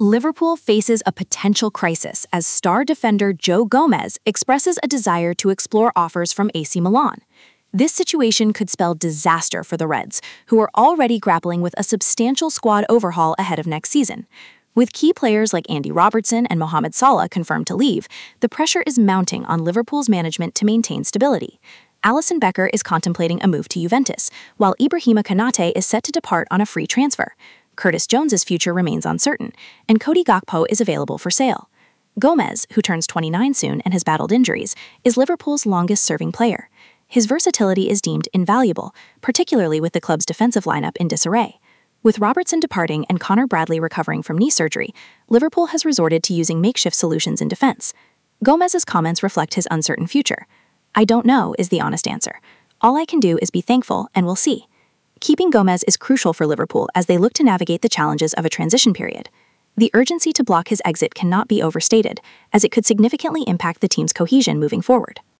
Liverpool faces a potential crisis as star defender Joe Gomez expresses a desire to explore offers from AC Milan. This situation could spell disaster for the Reds, who are already grappling with a substantial squad overhaul ahead of next season. With key players like Andy Robertson and Mohamed Salah confirmed to leave, the pressure is mounting on Liverpool's management to maintain stability. Alisson Becker is contemplating a move to Juventus, while Ibrahima Konate is set to depart on a free transfer. Curtis Jones's future remains uncertain, and Cody Gakpo is available for sale. Gomez, who turns 29 soon and has battled injuries, is Liverpool's longest-serving player. His versatility is deemed invaluable, particularly with the club's defensive lineup in disarray. With Robertson departing and Connor Bradley recovering from knee surgery, Liverpool has resorted to using makeshift solutions in defense. Gomez's comments reflect his uncertain future. "I don't know," is the honest answer. "All I can do is be thankful, and we'll see." Keeping Gomez is crucial for Liverpool as they look to navigate the challenges of a transition period. The urgency to block his exit cannot be overstated, as it could significantly impact the team's cohesion moving forward.